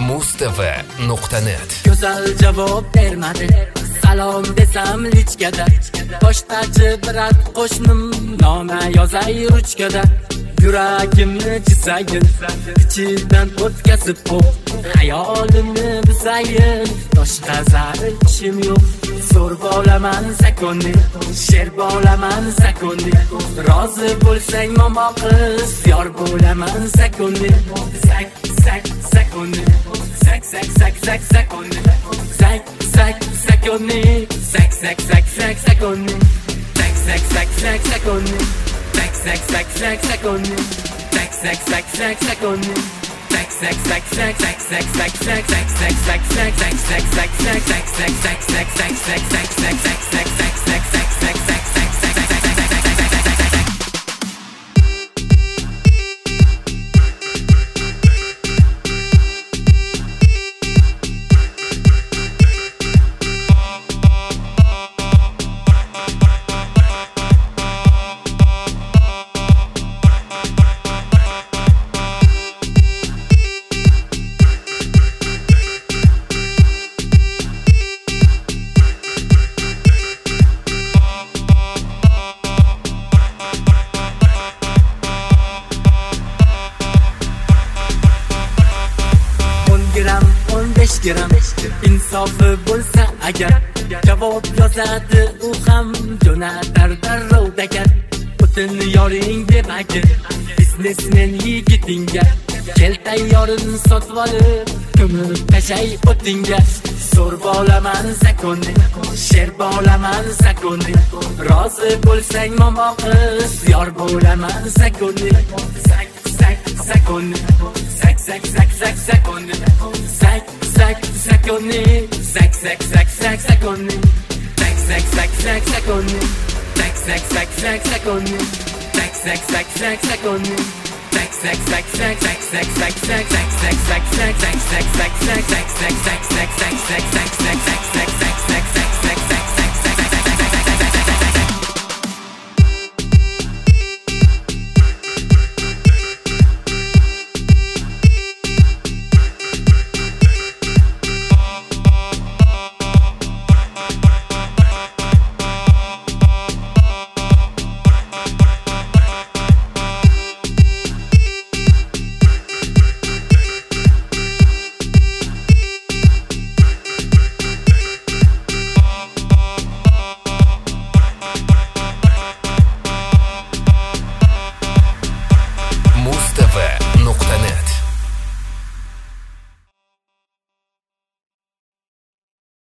mustv.net. Go'zal javob bermadi, salom desam lichkada. Pochtachi brat qo'shnim, noma yozay ruchkada. Yuragimni chizayin, ichidan o'tkazib qo'y. Hayolimni bizayin, boshqa zari ishim yo'q. Zo'r bo'laman sakonni, sher bo'laman sakonni. Rozi bo'lsang momo qiz, yor bo'laman sakonni. Sakonni, sakonni. Sakonni, sakonni. Sakonni. Gram insofi bo'lsa agar, javob yozadi u ham, jo'natar darrov dagar. O'tin yoring deb agir, biznesmen yigitinga, kel tayyorin sotib olib, ko'mib tashay o'tinga. Zo'r bo'laman sakonni, sher bo'laman sakonni. Rozi bo'lsang momo qiz, yor bo'laman sakonni. Sakonni, sakonni. Sakonni, sakonni. Sakonni.